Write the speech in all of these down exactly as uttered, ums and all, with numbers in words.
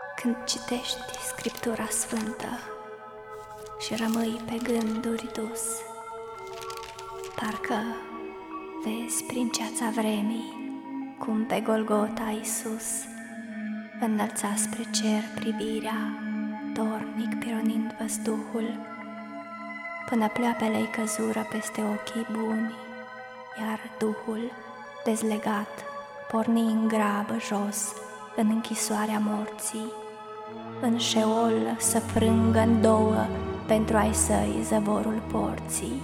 când citești Scriptura Sfântă și rămâi pe gânduri dus, parcă vezi prin ceața vremii cum pe Golgota Iisus înălța spre cer privirea, dornic pironind văzduhul, până pleoapele-i căzură peste ochii buni, iar Duhul, dezlegat, porni în grabă jos în închisoarea morții, în șeol să frângă în două pentru ai săi zăvorul porții.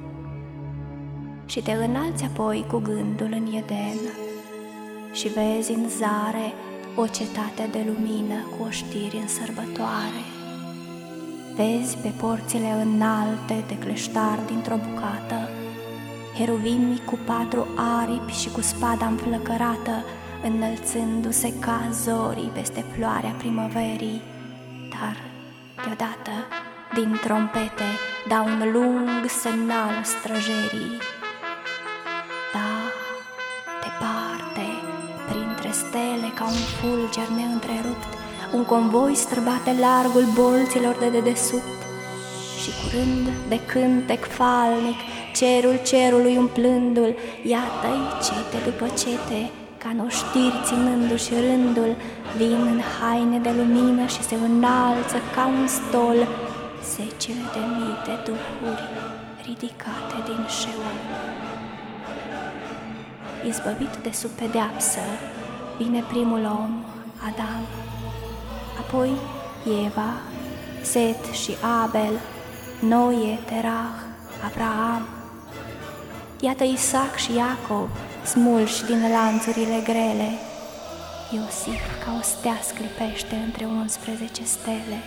Și te înalți apoi cu gândul în Eden și vezi în zare o cetate de lumină cu oștiri în sărbătoare. Vezi pe porțile înalte de cleștar dintr-o bucată heruvimii cu patru aripi și cu spada înflăcărată, înălțându-se ca zorii peste floarea primăverii, dar deodată din trompete dau un lung semnal străjerii. Da, departe, printre stele ca un fulger neîntrerupt, un convoi străbate largul bolților de dedesubt și curând de cântec falnic, cerul cerului umplându-l, iată-i cete după cete, ca noștiri ținându-și rândul, vin în haine de lumină și se înalță ca un stol zecile de mii de duhuri ridicate din șeol. Izbăvit de sub pedeapsă, vine primul om, Adam, apoi Eva, Set și Abel, Noe, Terah, Abraham. Iată Isaac și Iacov, smulși din lanțurile grele. Iosif ca o stea sclipește între unsprezece stele.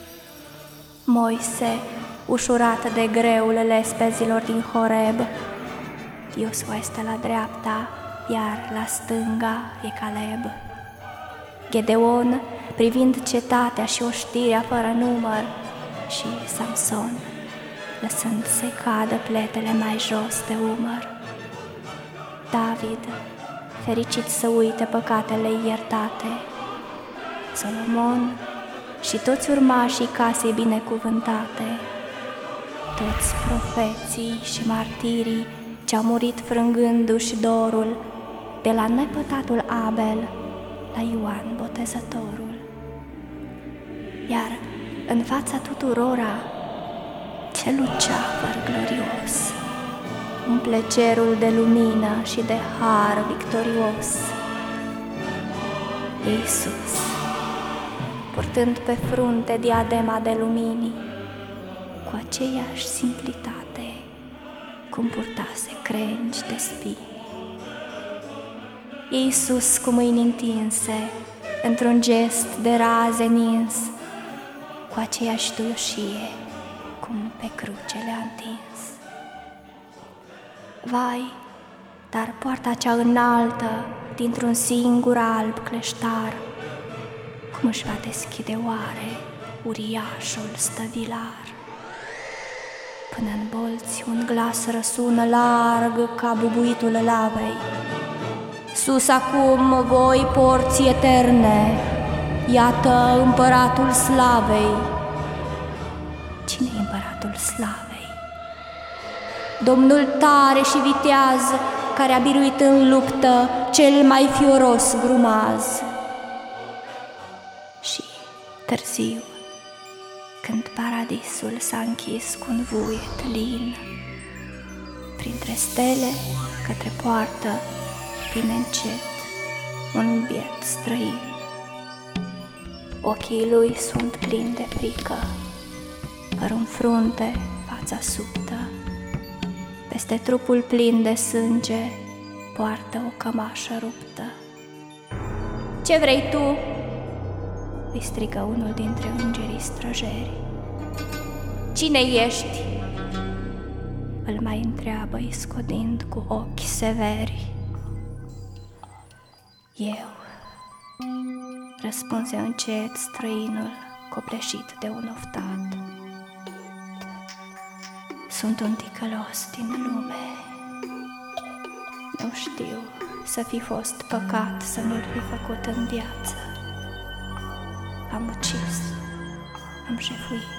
Moise, ușurat de greul lespezilor din Horeb. Iosua este la dreapta, iar la stânga e Caleb. Gedeon, privind cetatea și oștirea fără număr, și Samson, lăsând să cadă pletele mai jos de umăr. David, fericit să uite păcatele iertate. Solomon și toți urmașii casei binecuvântate. Toți profeții și martirii ce-au murit frângându-și dorul, de la nepătatul Abel la Ioan Botezătorul. Iar în fața tuturora, ce luceafăr glorios umple cerul de lumină și de har victorios. Iisus, purtând pe frunte diadema de lumini, cu aceeași simplitate cum purtase crengi de spini. Iisus cu mâini întinse, într-un gest de raze nins, cu aceeași duioșie cum pe cruce le-a întins. Vai, dar poarta cea înaltă, dintr-un singur alb cleștar, cum își va deschide oare uriașul stăvilar? Până în bolți un glas răsună larg ca bubuitul lavei. Sus acum voi porți eterne, iată împăratul slavei. Cine-i împăratul slavei? Domnul tare și viteaz, care a biruit în luptă cel mai fioros grumaz. Și târziu, când paradisul s-a închis cu un vuiet lin, printre stele, către poartă, vine încet un biet străin. Ochii lui sunt plini de frică, părul în frunte, fața subtă, peste trupul plin de sânge poartă o cămașă ruptă. Ce vrei tu? Îi strigă unul dintre îngerii străjeri. Cine ești? Îl mai întreabă iscodind cu ochi severi. Eu, răspunse încet străinul, copleșit de un oftat. Sunt un ticălos din lume. Nu știu să fi fost păcat să nu-l fi făcut în viață. am ucis, am jefuit.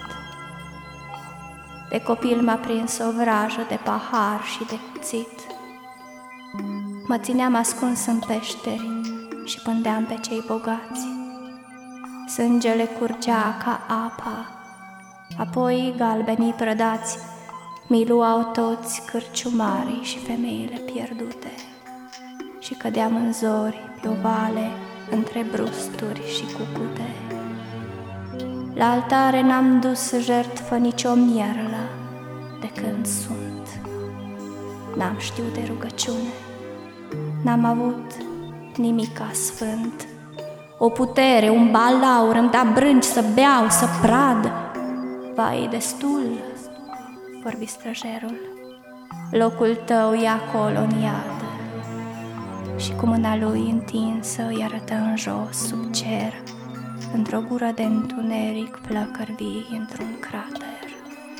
De copil m-a prins o vrajă de pahar și de cuțit. Mă țineam ascuns în peșteri și pândeam pe cei bogați. Sângele curgea ca apa, apoi galbenii prădați mi luau toți cârciumarii și femeile pierdute. Și cădeam în zori pe o vale între brusturi și cucute. La altare n-am dus jertfă nicio mierlă de când sunt. N-am știut de rugăciune, n-am avut nimica sfânt. O putere, un balaur, îmi da brânci să beau, să prad. Vai, destul, vorbi străjerul, locul tău e acolo în iad. Și cu mâna lui întinsă îi arătă în jos, sub cer, într-o gură de întuneric, flăcări vii într-un crater.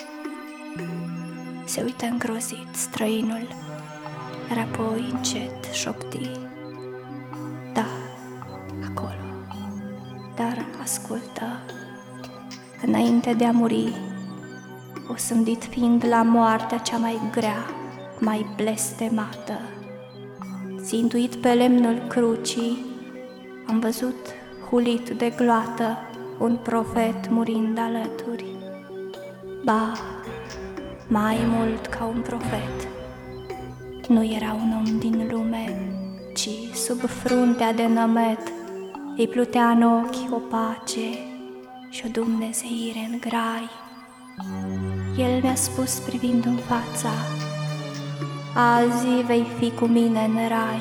Se uită îngrozit străinul, iar apoi încet șopti: da, acolo, dar ascultă, înainte de a muri, osândit fiind la moartea cea mai grea, mai blestemată, țintuit pe lemnul crucii, am văzut hulit de gloată un profet murind alături. Ba, mai mult ca un profet, nu era un om din lume, ci sub fruntea de nămet îi plutea în ochi o pace și o dumnezeire în grai. El mi-a spus privind în fața: azi vei fi cu mine în rai.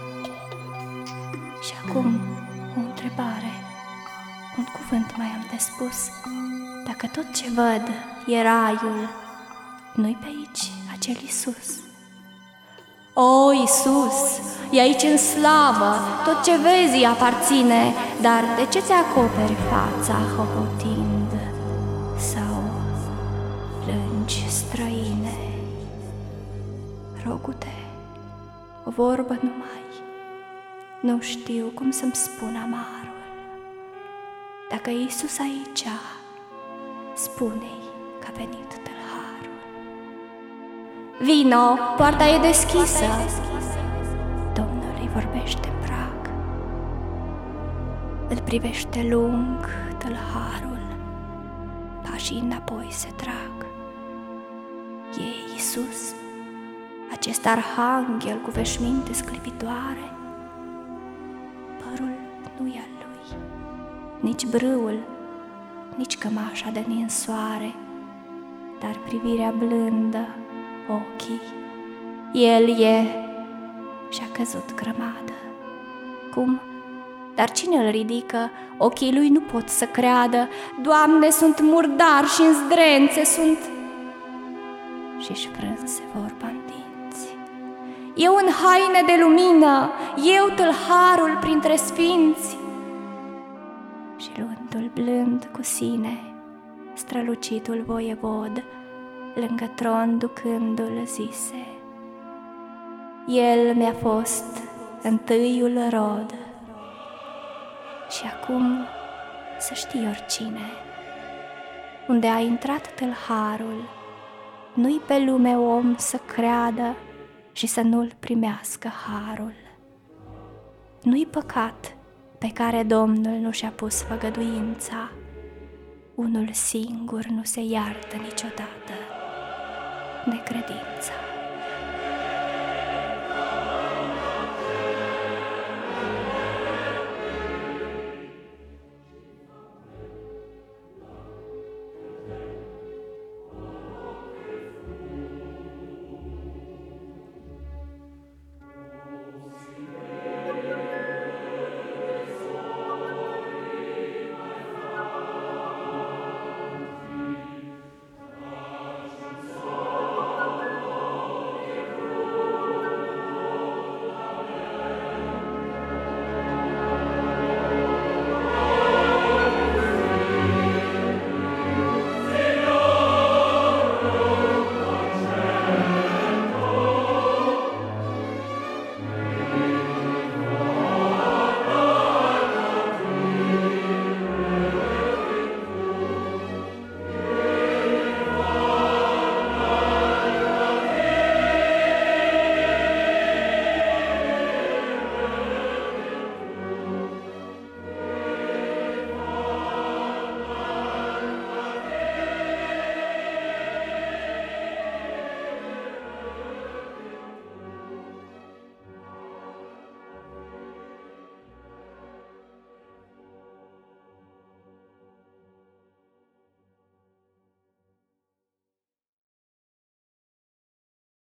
Și acum o întrebare, un cuvânt mai am de spus: dacă tot ce văd e raiul, nu-i pe aici acel Iisus? O, Iisus, e aici în slavă, tot ce vezi îi aparține, dar de ce ți-acoperi fața hohotind sau plângi străine? Rogu-te, o vorbă numai, nu știu cum să-mi spun amarul. Dacă e Iisus aici, spune-i că a venit tâlharul. Vino, poarta e deschisă. Domnul îi vorbește în prag. Îl privește lung tâlharul, pașii înapoi se trag. E Iisus, acest arhanghel cu veșminte sclipitoare? Părul nu e al lui, nici brâul, nici cămașa de ninsoare, dar privirea blândă, ochii, el e și-a căzut grămadă. Cum? Dar cine îl ridică? Ochii lui nu pot să creadă. Doamne, sunt murdar și în zdrențe sunt... Și-și frânse vorba în dinți. Eu în haine de lumină, eu tâlharul printre sfinți. Și luându-l blând cu sine, strălucitul voievod, lângă tron ducându-l zise: el mi-a fost întâiul rod. Și acum să știi oricine, unde a intrat tâlharul, nu-i pe lume om să creadă și să nu-l primească harul. Nu-i păcat pe care Domnul nu și-a pus făgăduința, unul singur nu se iartă niciodată: necredința.